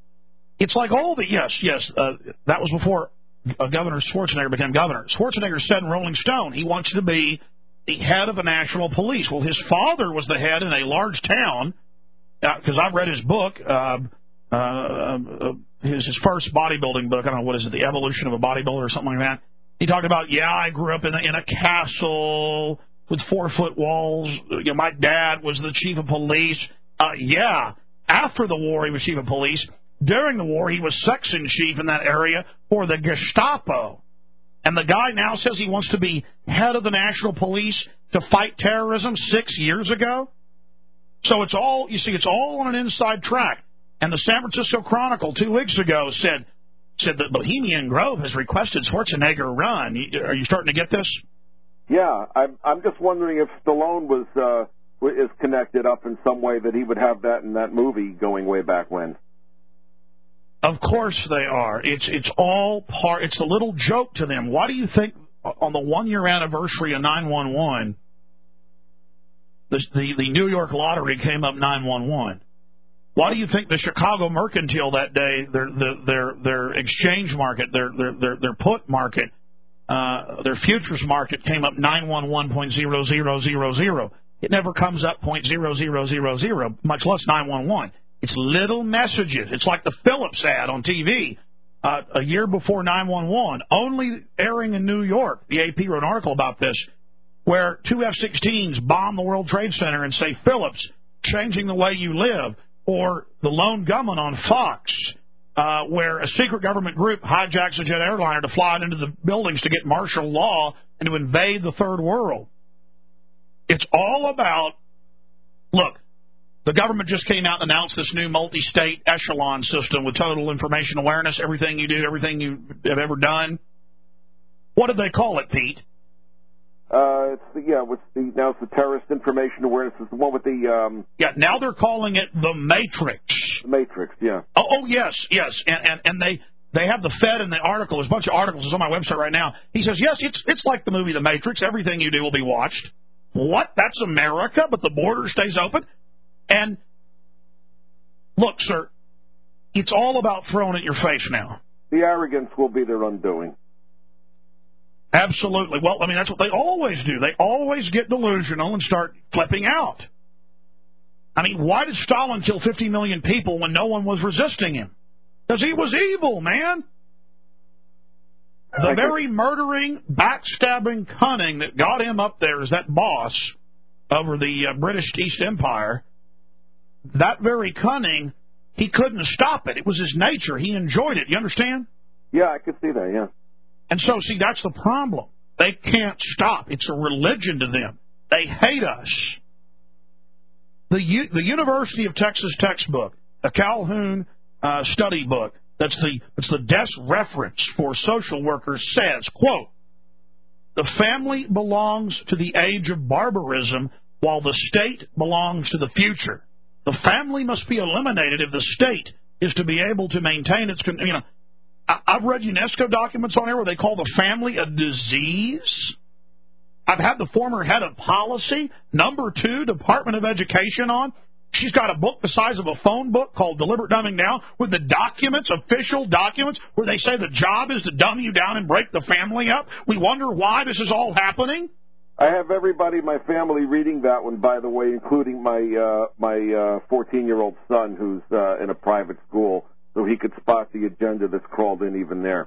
it's like all the, yes, yes, uh, that was before uh, Governor Schwarzenegger became governor. Schwarzenegger said in Rolling Stone he wants to be the head of a national police. Well, his father was the head in a large town, because uh, I've read his book, uh, uh, uh, his, his first bodybuilding book. I don't know, what is it, The Evolution of a Bodybuilder or something like that. He talked about, yeah, I grew up in a, in a castle with four-foot walls. You know, my dad was the chief of police. Uh, yeah, after the war he was chief of police. During the war he was section chief in that area for the Gestapo. And the guy now says he wants to be head of the national police to fight terrorism six years ago. So it's all, you see, it's all on an inside track. And the San Francisco Chronicle two weeks ago said said that Bohemian Grove has requested Schwarzenegger run. Are you starting to get this? Yeah, I'm, I'm just wondering if Stallone was uh, is connected up in some way that he would have that in that movie going way back when. Of course they are. It's it's all part. It's a little joke to them. Why do you think on the one year anniversary of nine one one, the the, the New York lottery came up nine one one? Why do you think the Chicago Mercantile that day, their their their, their exchange market, their their their, their put market, uh, their futures market came up nine one one point zero zero zero zero? It never comes up point zero zero zero zero, much less nine one one. It's little messages. It's like the Phillips ad on T V uh, a year before nine one one, only airing in New York. The A P wrote an article about this, where two F sixteens bomb the World Trade Center and say, Phillips, changing the way you live. Or the Lone Gunman on Fox, uh, where a secret government group hijacks a jet airliner to fly into the buildings to get martial law and to invade the third world. It's all about, look, the government just came out and announced this new multi-state echelon system with total information awareness, everything you do, everything you have ever done. What did they call it, Pete? Uh, it's the, yeah, what's the, now it's the Terrorist Information Awareness. It's the one with the, um... Yeah, now they're calling it the Matrix. The Matrix, yeah. Oh, oh yes, yes. And, and, and they, they have the Fed in the article. There's a bunch of articles. It's on my website right now. He says, yes, it's, it's like the movie The Matrix. Everything you do will be watched. What? That's America, but the border stays open? And, look, sir, it's all about throwing it in your face now. The arrogance will be their undoing. Absolutely. Well, I mean, that's what they always do. They always get delusional and start flipping out. I mean, why did Stalin kill fifty million people when no one was resisting him? Because he was evil, man. The very murdering, backstabbing cunning that got him up there as that boss over the uh, British East Empire, that very cunning, he couldn't stop it. It was his nature. He enjoyed it. You understand? Yeah, I could see that, yeah. And so, see, that's the problem. They can't stop. It's a religion to them. They hate us. The U- the University of Texas textbook, a Calhoun uh, study book, that's the that's the desk reference for social workers, says, quote, the family belongs to the age of barbarism while the state belongs to the future. The family must be eliminated if the state is to be able to maintain its, you know, I've read UNESCO documents on here where they call the family a disease. I've had the former head of policy, number two, Department of Education on. She's got a book the size of a phone book called Deliberate Dumbing Down with the documents, official documents, where they say the job is to dumb you down and break the family up. We wonder why this is all happening. I have everybody in my family reading that one, by the way, including my uh, my uh, fourteen-year-old son who's uh, in a private school. So he could spot the agenda that's crawled in even there.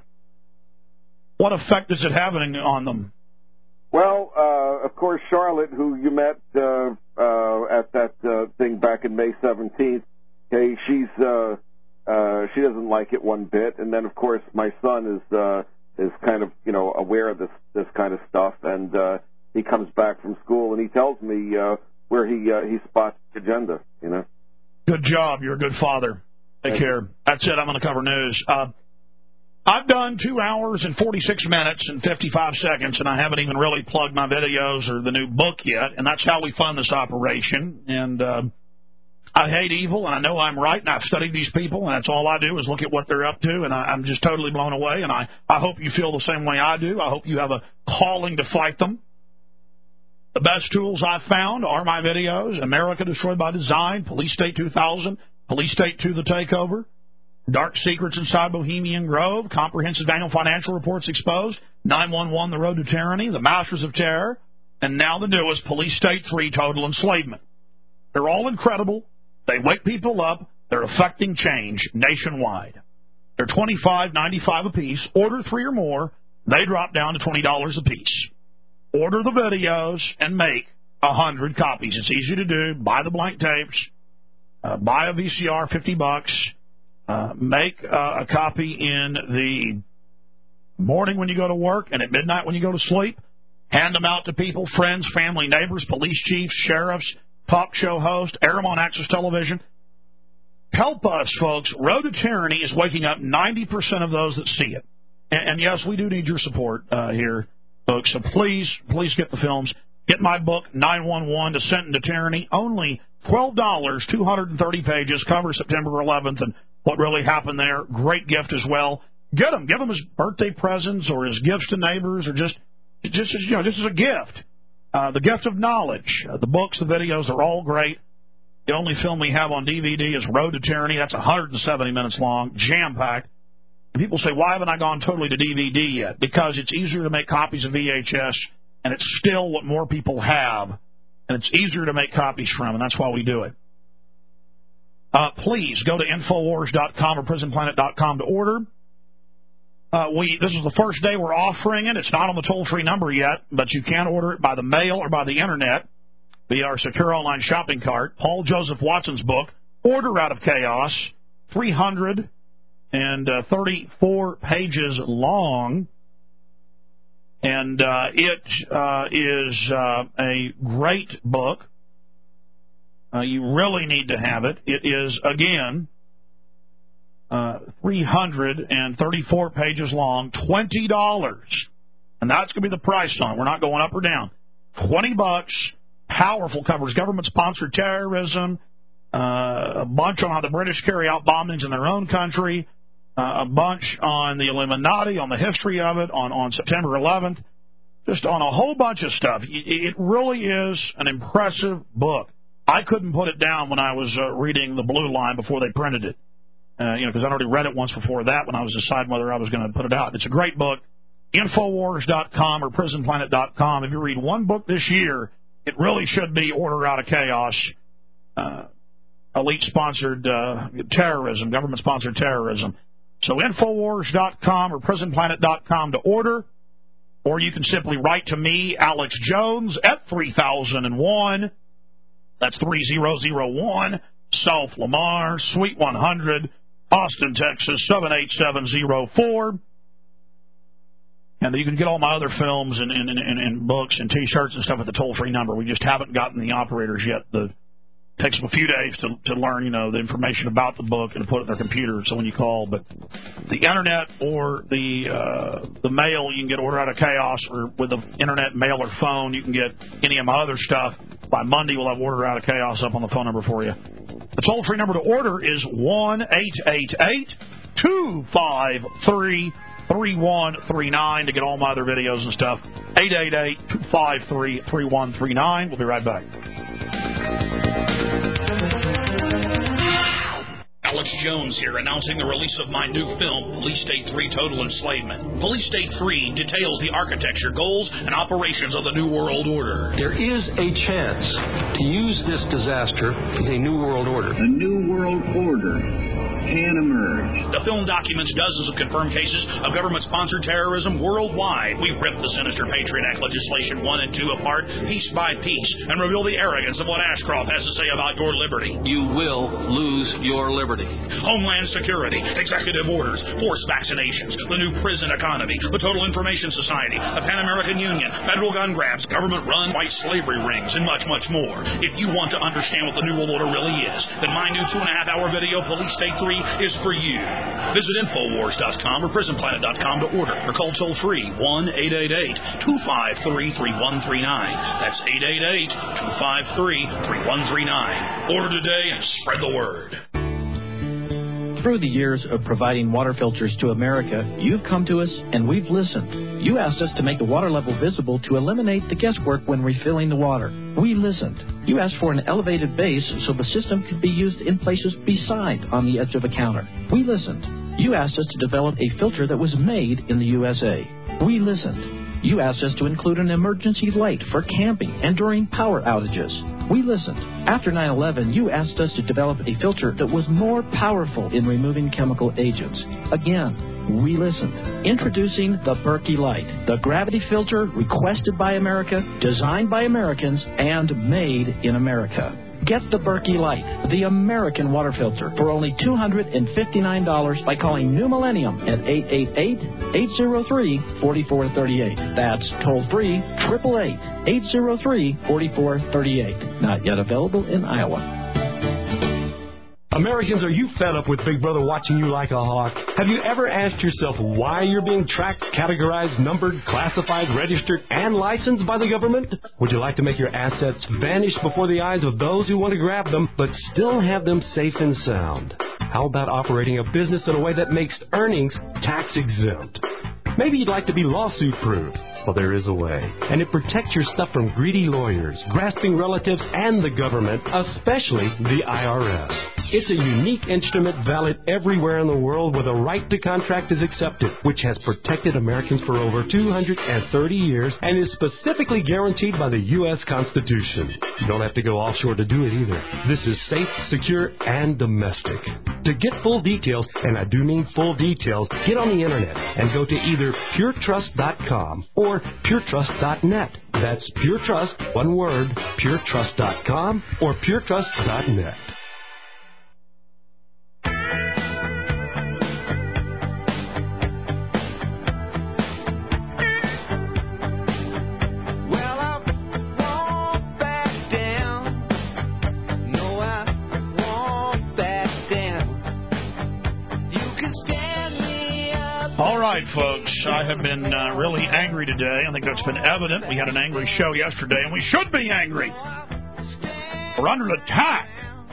What effect is it having on them? Well, uh, of course, Charlotte, who you met uh, uh, at that uh, thing back in May seventeenth, okay, she's uh, uh, she doesn't like it one bit. And then, of course, my son is uh, is kind of, you know, aware of this this kind of stuff, and uh, he comes back from school and he tells me uh, where he uh, he spots the agenda. You know. Good job. You're a good father. Take care. That's it. I'm going to cover news. Uh, I've done two hours and forty-six minutes and fifty-five seconds, and I haven't even really plugged my videos or the new book yet, and that's how we fund this operation. And uh, I hate evil, and I know I'm right, and I've studied these people, and that's all I do is look at what they're up to, and I, I'm just totally blown away, and I, I hope you feel the same way I do. I hope you have a calling to fight them. The best tools I've found are my videos, America Destroyed by Design, Police State two thousand, Police State two, The Takeover, Dark Secrets Inside Bohemian Grove, Comprehensive Annual Financial Reports Exposed, nine one one, The Road to Tyranny, The Masters of Terror, and now the newest, Police State three, Total Enslavement. They're all incredible. They wake people up. They're affecting change nationwide. They're twenty-five ninety-five a piece. Order three or more. They drop down to twenty dollars a piece. Order the videos and make one hundred copies. It's easy to do. Buy the blank tapes. Uh, buy a V C R, fifty bucks. Uh, make uh, a copy in the morning when you go to work and at midnight when you go to sleep. Hand them out to people, friends, family, neighbors, police chiefs, sheriffs, talk show hosts, air them on Access Television. Help us, folks. Road to Tyranny is waking up ninety percent of those that see it. And, and yes, we do need your support uh, here, folks. So please, please get the films. Get my book, nine one one, Descent into Tyranny. Only twelve dollars, two hundred thirty pages, cover September eleventh, and what really happened there. Great gift as well. Get them. Give them as birthday presents or as gifts to neighbors or just, just you know, just as a gift. Uh, the gift of knowledge. Uh, the books, the videos are all great. The only film we have on D V D is Road to Tyranny. That's one hundred seventy minutes long, jam-packed. And people say, why haven't I gone totally to D V D yet? Because it's easier to make copies of V H S, and it's still what more people have, and it's easier to make copies from, and that's why we do it. Uh, please go to Infowars dot com or Prison Planet dot com to order. Uh, we This is the first day we're offering it. It's not on the toll-free number yet, but you can order it by the mail or by the Internet via our secure online shopping cart. Paul Joseph Watson's book, Order Out of Chaos, three hundred thirty-four pages long. And uh, it uh, is uh, a great book. Uh, you really need to have it. It is, again, uh, three hundred thirty-four pages long, twenty dollars. And that's going to be the price on it. We're not going up or down. twenty bucks, powerful covers government-sponsored terrorism, uh, a bunch on how the British carry out bombings in their own country, uh, a bunch on the Illuminati, on the history of it, on, on September eleventh, just on a whole bunch of stuff. It really is an impressive book. I couldn't put it down when I was uh, reading The Blue Line before they printed it, uh, you know, because I'd already read it once before that when I was deciding whether I was going to put it out. It's a great book. Infowars dot com or Prison Planet dot com. If you read one book this year, it really should be Order Out of Chaos, uh, elite-sponsored uh, terrorism, government-sponsored terrorism. So Infowars dot com or Prison Planet dot com to order, or you can simply write to me, Alex Jones, at three thousand one. That's three thousand one, South Lamar, Suite one hundred, Austin, Texas, seven eight seven zero four. And you can get all my other films and, and, and, and books and T-shirts and stuff at the toll-free number. We just haven't gotten the operators yet. The, it takes them a few days to, to learn, you know, the information about the book and to put it in their computer. So when you call, but the internet or the uh, the mail, you can get Order Out of Chaos, or with the internet, mail, or phone, you can get any of my other stuff. By Monday, we'll have Order Out of Chaos up on the phone number for you. The toll-free number to order is one eight eight eight, two five three, three one three nine to get all my other videos and stuff. eight eight eight, two five three, three one three nine. We'll be right back. Alex Jones here, announcing the release of my new film, Police State three Total Enslavement. Police State three details the architecture, goals, and operations of the New World Order. There is a chance to use this disaster as a New World Order. A New World Order can emerge. The film documents dozens of confirmed cases of government-sponsored terrorism worldwide. We rip the sinister Patriot Act legislation one and two apart, piece by piece, and reveal the arrogance of what Ashcroft has to say about your liberty. You will lose your liberty. Homeland Security, executive orders, forced vaccinations, the new prison economy, the Total Information Society, the Pan American Union, federal gun grabs, government-run white slavery rings, and much, much more. If you want to understand what the New World Order really is, then my new two and a half hour video, Police State three, is for you. Visit Infowars dot com or Prison Planet dot com to order, or call toll-free one eight eight eight, two five three, three one three nine. That's eight eight eight, two five three, three one three nine. Order today and spread the word. Through the years of providing water filters to America, you've come to us and we've listened. You asked us to make the water level visible to eliminate the guesswork when refilling the water. We listened. You asked for an elevated base so the system could be used in places beside on the edge of a counter. We listened. You asked us to develop a filter that was made in the U S A. We listened. You asked us to include an emergency light for camping and during power outages. We listened. After nine eleven, you asked us to develop a filter that was more powerful in removing chemical agents. Again, we listened. Introducing the Berkey Light, the gravity filter requested by America, designed by Americans, and made in America. Get the Berkey Light, the American water filter, for only two hundred fifty-nine dollars by calling New Millennium at eight eight eight, eight zero three, four four three eight. That's toll-free, eight eight eight, eight zero three, four four three eight. Not yet available in Iowa. Americans, are you fed up with Big Brother watching you like a hawk? Have you ever asked yourself why you're being tracked, categorized, numbered, classified, registered, and licensed by the government? Would you like to make your assets vanish before the eyes of those who want to grab them, but still have them safe and sound? How about operating a business in a way that makes earnings tax exempt? Maybe you'd like to be lawsuit-proof. Well, there is a way. And it protects your stuff from greedy lawyers, grasping relatives, and the government, especially the I R S. It's a unique instrument valid everywhere in the world where the right to contract is accepted, which has protected Americans for over two hundred thirty years and is specifically guaranteed by the U S Constitution. You don't have to go offshore to do it either. This is safe, secure, and domestic. To get full details, and I do mean full details, get on the internet and go to either pure trust dot com or pure trust dot net. That's Pure Trust, one word, pure trust dot com or pure trust dot net. All right, folks. I have been uh, really angry today. I think that's been evident. We had an angry show yesterday, and we should be angry. We're under attack.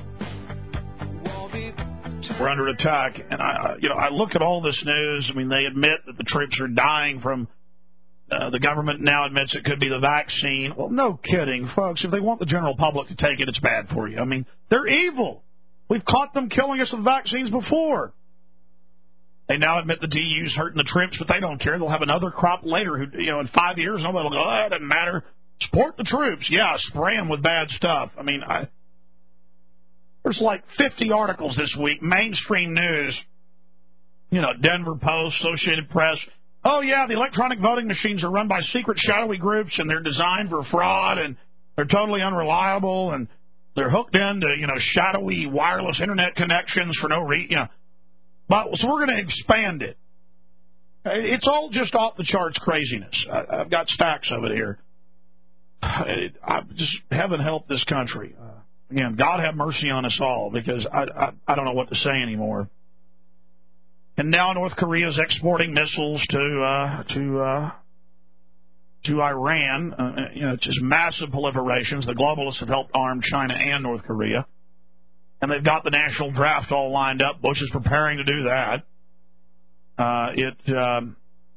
We're under attack. And, I, you know, I look at all this news. I mean, they admit that the troops are dying from... Uh, the government now admits it could be the vaccine. Well, no kidding, folks. If they want the general public to take it, it's bad for you. I mean, they're evil. We've caught them killing us with vaccines before. They now admit the D U's hurting the troops, but they don't care. They'll have another crop later who, you know, in five years, nobody will go, oh, it doesn't matter. Support the troops. Yeah, spray them with bad stuff. I mean, I, there's like fifty articles this week, mainstream news, you know, Denver Post, Associated Press. Oh, yeah, the electronic voting machines are run by secret shadowy groups, and they're designed for fraud, and they're totally unreliable, and they're hooked into, you know, shadowy wireless internet connections for no reason, you know. But, so we're going to expand it. It's all just off-the-charts craziness. I, I've got stacks of it here. It, I just, heaven help this country. Uh, again, God have mercy on us all, because I, I, I don't know what to say anymore. And now North Korea is exporting missiles to uh, to uh, to Iran. Uh, you know, it's just massive proliferations. The globalists have helped arm China and North Korea. And they've got the national draft all lined up. Bush is preparing to do that. Uh, it um,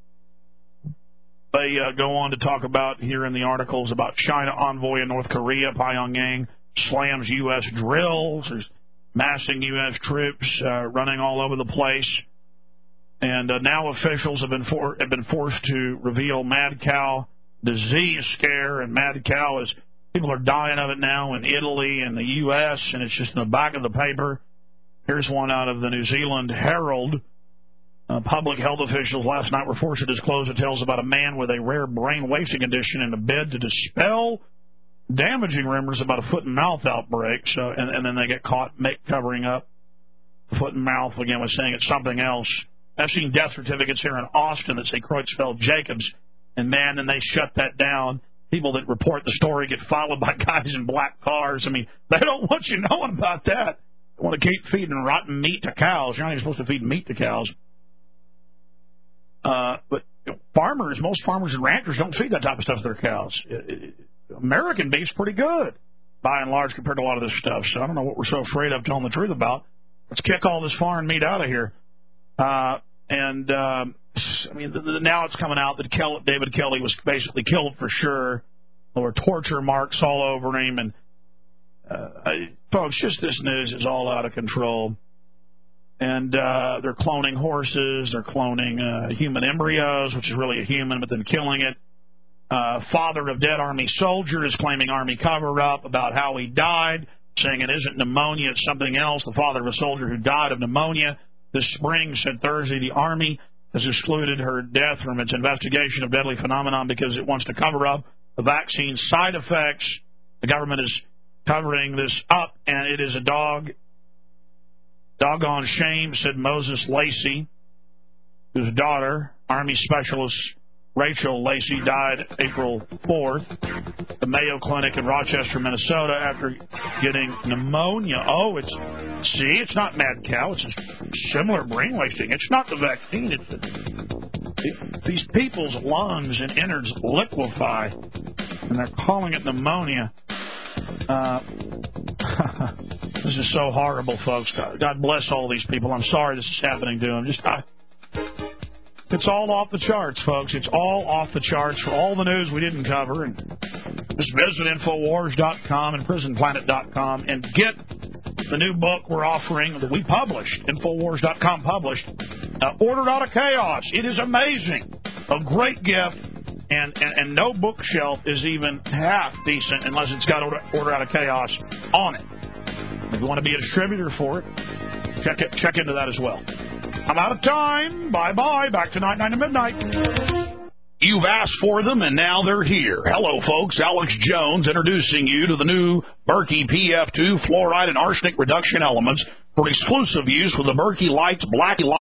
they uh, go on to talk about here in the articles about China envoy in North Korea. Pyongyang slams U S drills. There's massing U S troops uh, running all over the place. And uh, now officials have been for, have been forced to reveal mad cow disease scare, and mad cow is people are dying of it now in Italy and the U S, and it's just in the back of the paper. Here's one out of the New Zealand Herald. Uh, public health officials last night were forced to disclose details about a man with a rare brain wasting condition in a bid to dispel damaging rumors about a foot and mouth outbreak. So, and, and then they get caught make, covering up the foot and mouth again with saying it's something else. I've seen death certificates here in Austin that say Creutzfeldt Jacobs, and man, then they shut that down. People that report the story get followed by guys in black cars. I mean, they don't want you knowing about that. They want to keep feeding rotten meat to cows. You're not even supposed to feed meat to cows. Uh, but you know, farmers, most farmers and ranchers don't feed that type of stuff to their cows. It, it, American beef's pretty good, by and large, compared to a lot of this stuff. So I don't know what we're so afraid of telling the truth about. Let's kick all this foreign meat out of here. Uh, and, um, I mean, the, the, now it's coming out that Kel, David Kelly was basically killed for sure. There were torture marks all over him. And, uh, I, folks, just this news is all out of control. And uh, they're cloning horses. They're cloning uh, human embryos, which is really a human, but then killing it. Uh, father of dead Army soldier is claiming Army cover-up about how he died, saying it isn't pneumonia, it's something else. The father of a soldier who died of pneumonia this spring said Thursday the Army has excluded her death from its investigation of deadly phenomenon because it wants to cover up the vaccine side effects. The government is covering this up, and it is a dog, doggone shame, said Moses Lacey, whose daughter, Army Specialist Rachel Lacey, died April fourth at the Mayo Clinic in Rochester, Minnesota, after getting pneumonia. Oh, it's, see, it's not mad cow. It's a similar brain wasting. It's not the vaccine. It's the, these people's lungs and innards liquefy, and they're calling it pneumonia. Uh, this is so horrible, folks. God, God bless all these people. I'm sorry this is happening to them. Just, I... It's all off the charts, folks. It's all off the charts for all the news we didn't cover. And just visit Infowars dot com and Prison Planet dot com and get the new book we're offering that we published, Infowars dot com published, uh, Ordered Out of Chaos. It is amazing. A great gift, and, and, and no bookshelf is even half decent unless it's got Order, Order Out of Chaos on it. If you want to be a distributor for it, check it, check into that as well. I'm out of time. Bye-bye. Back tonight, nine to midnight. You've asked for them, and now they're here. Hello, folks. Alex Jones introducing you to the new Berkey P F two fluoride and arsenic reduction elements for exclusive use with the Berkey Lights Black Light.